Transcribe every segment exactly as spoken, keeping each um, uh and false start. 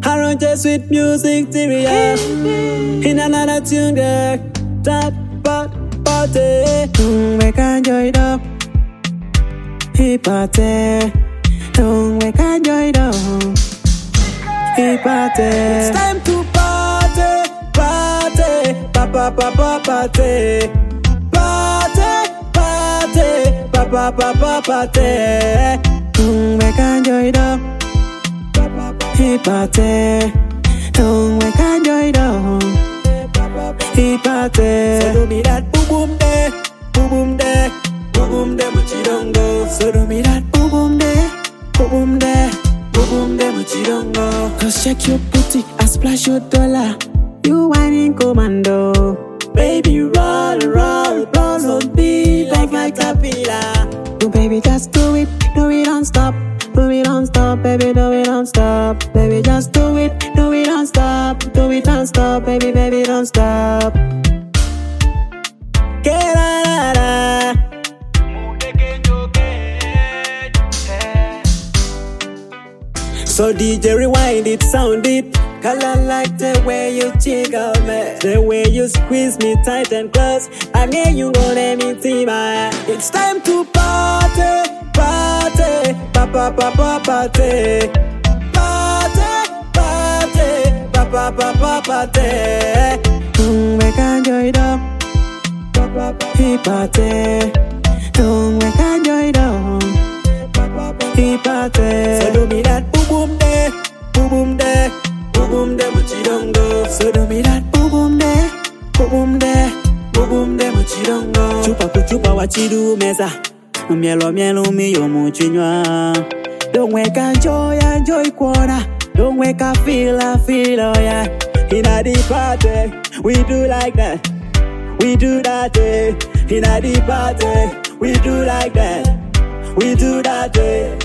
Arrange sweet music, Tyria. In another tune, girl. That part, party. Don't wake and joy up. He party. Don't wake and joy up. He party. It's time to party, party, pa pa pa pa party, party, party, pa pa pa pa party. Don't wake and joy up. He party. Don't wake and joy up. He party. So do me that boom boom de, boom boom de, boom boom de muchidongo. So do me that boom boom de, boom boom de, boom boom de muchidongo. Cause check your booty, I splash your dollar. You whining commando. Baby roll, roll, roll on beat like a caterpillar. Oh baby just do it, do it don't stop. Do it don't stop, baby, do it don't stop. Baby just do it, do it don't stop. Do it don't stop, baby, baby don't stop. Que la la la. So D J rewind it, sound it. Girl, I like the way you jiggle me, the way you squeeze me tight and close. I mean you gonna let me see my. It's time to party, party, pa pa pa pa party, party, party, pa pa pa pa party. Don't wake and joy up. He party. Don't wake and joy up. He party. So do me that boom boom de, boom boom de, boom boom de muchidongo. So do me that boom boom de, boom boom de, boom boom de muchidongo. Chupa kuchupa wachidu meza, mielo mielo miyo muchinywa. Don't wake and joy and joy quarter. Don't wake and feel and feel oh yeah. Inna the party, we do like that. We do that eh. Inna the party, we do like that. We do that eh.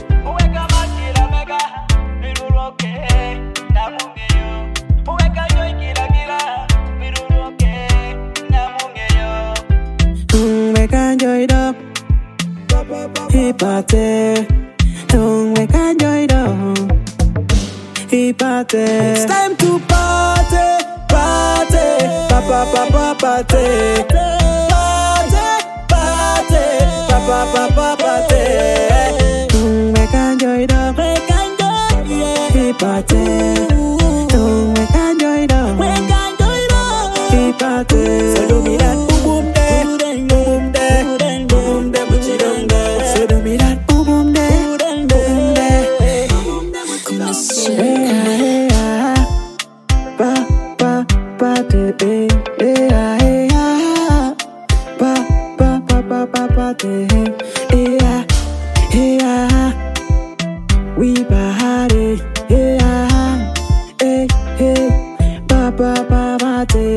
Don't wake and joy up. He party. Don't wake and joy up. He party. It's time to party, party, pa pa pa pa party, party, party, pa pa pa pa party. Don't wake and joy up. Wake and joy, yeah. He party. Don't wake and joy up. Wake and joy, yeah. He party. So do me that boom boom de, boom boom de, boom boom de muchidongo. So do me that boom boom de, boom boom de, boom de muchidongo. Hey ah, pa pa pa te hey ah hey ah, pa pa pa pa pa pa te hey ah hey ah, we party hey ah hey hey pa pa pa pa te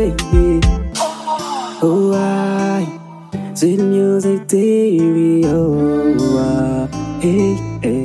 oh I sweet music stereo oh hey hey.